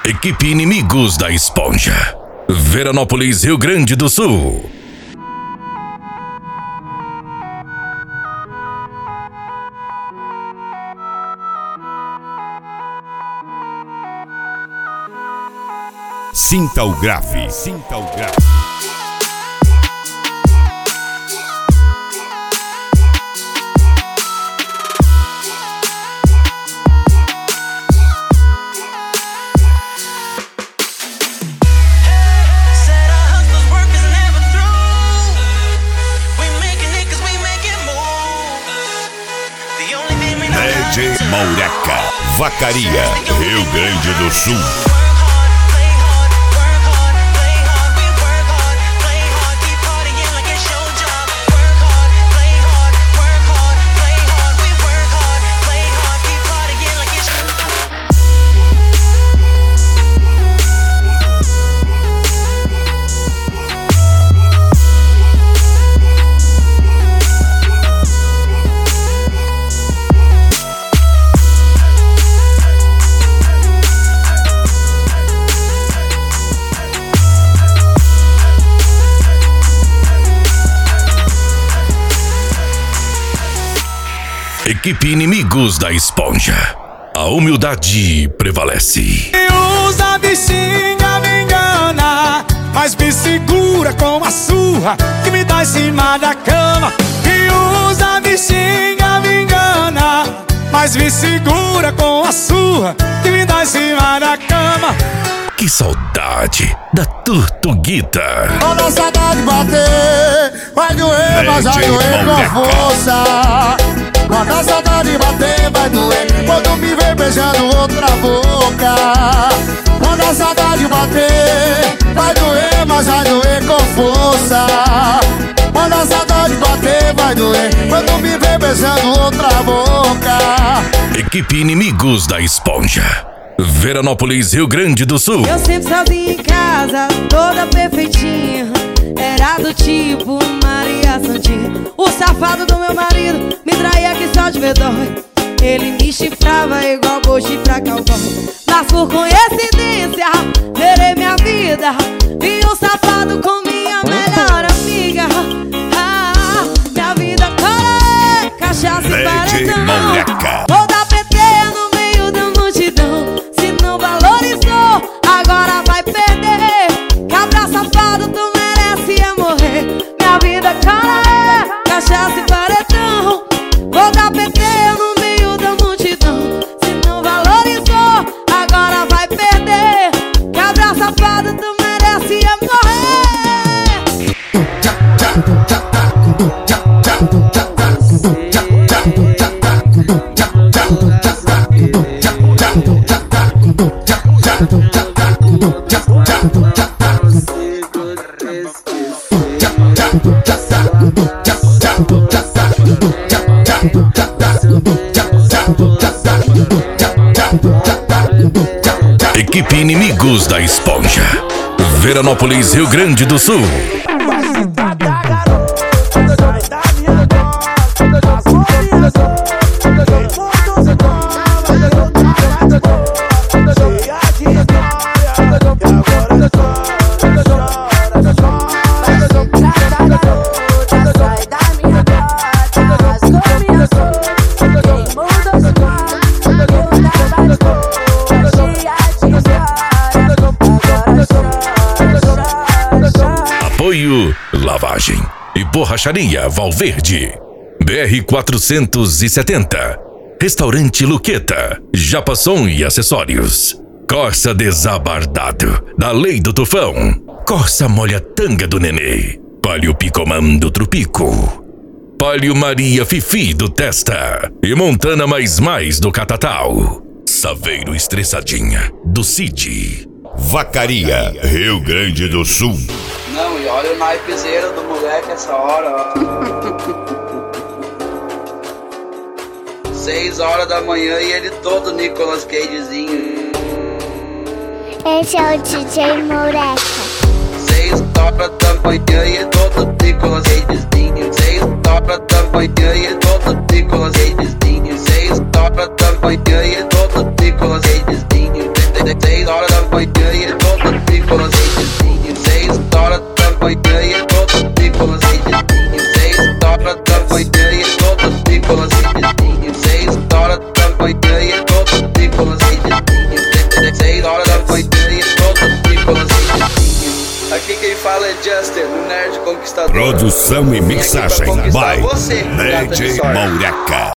Equipe Inimigos da Esponja. Veranópolis, Rio Grande do Sul. Sinta o grave, sinta o grave. DJ Maureca, Vacaria, Rio Grande do Sul. Equipe Inimigos da Esponja. A humildade prevalece. Quem usa a bichinha me engana, mas me segura com a surra que me dá em cima da cama. Quem usa a bichinha me engana, mas me segura com a surra que me dá em cima da cama. Que saudade da Tortuguita. Quando a saudade bater, vai doer, mas vai doer com força. Quando a saudade bater, vai doer quando me ver beijando outra boca. Quando a saudade bater, vai doer, mas vai doer com força. Quando a saudade bater, vai doer quando me ver beijando outra boca. Equipe Inimigos da Esponja. Veranópolis, Rio Grande do Sul. Eu sempre sozinha em casa, toda perfeitinha. Era do tipo Maria Santinha. O safado do meu marido me traía que só de ver dói. Ele me chifrava igual boi chifra cowboy. Mas por coincidência, terei minha vida. E o safado com minha melhor amiga. Minha vida para cachaça e paredão. Vou dar PT no meio da multidão. Se não valorizou, agora vai perder. Cabra safado, tu merece morrer. Minha vida cara é cachaça e paredão. Vou dar PT no meio da multidão. Se não valorizou, agora vai perder. Cabra safado, tu merece morrer. Equipe Inimigos da Esponja. Veranópolis, Rio Grande do Sul. Apoio Lavagem e Borracharia Valverde. BR-470. Restaurante Luqueta. Japasson e Acessórios. Corsa Desabardado da Lei do Tufão. Corsa Molha Tanga do Nenê. Palio Picomã do Trupico. Palio Maria Fifi do Testa. E Montana Mais do Catatal. Saveiro Estressadinha do Cid. Vacaria, Rio Grande do Sul. Não, e olha o naipezeiro do moleque essa hora, ó. 6 horas da manhã e ele todo Nicolas Cagezinho. Esse é o DJ Maureca. 6 horas da manhã e todo Nicolas Cagezinho. 6 horas da manhã e todo Nicolas Cagezinho. 6 horas da manhã e todo Nicolas Cagezinho. 6 horas da manhã Juster, o Nerd Conquistador. Produção e mixagem by DJ Moureca.